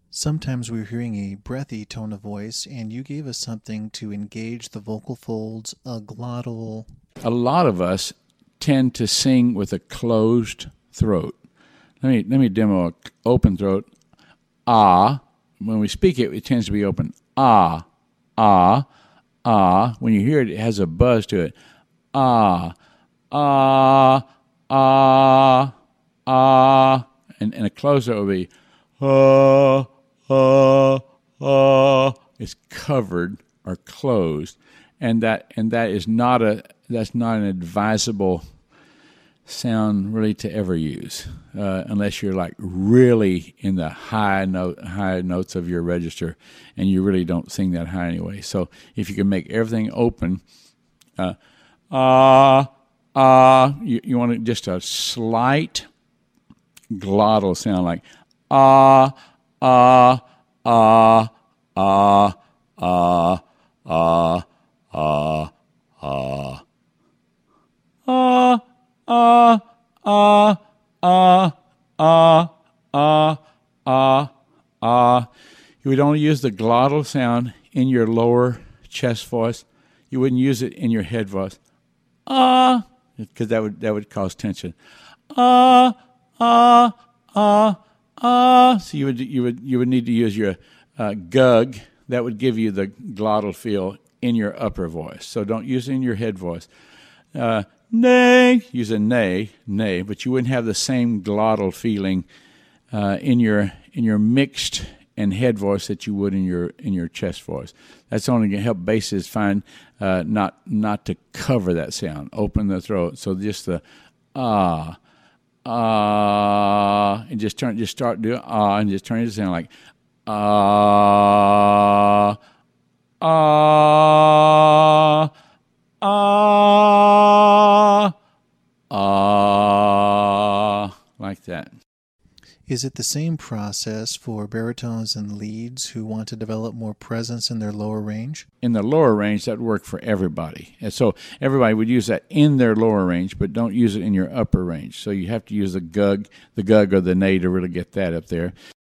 Sometimes we're hearing a breathy tone of voice, and you gave us something to engage the vocal folds, a glottal. A lot of us tend to sing with a closed throat. Let me demo an open throat. Ah. When we speak it, it tends to be open. Ah, ah, ah. When you hear it, it has a buzz to it. Ah, ah, ah, ah. And a closed throat would be ah, ah, ah. It's covered or closed, and that is not an advisable sound really to ever use unless you're like really in the high notes of your register, and you really don't sing that high anyway. So if you can make everything open, you want just a slight glottal sound like ah ah ah ah ah ah ah ah ah ah ah ah ah ah ah. You would only use the glottal sound in your lower chest voice. You wouldn't use it in your head voice. Ah, because that would cause tension. Ah ah ah ah. So you would need to use your gug. That would give you the glottal feel in your upper voice. So don't use it in your head voice. Nay, use a nay, but you wouldn't have the same glottal feeling in your mixed and head voice that you would in your chest voice. That's only going to help basses find not to cover that sound, open the throat. So just the ah and just start doing and just turn it to sound like ah ah like that. Is it the same process for baritones and leads who want to develop more presence in their lower range? In the lower range, that would work for everybody. And so everybody would use that in their lower range, but don't use it in your upper range. So you have to use the gug or the nay to really get that up there.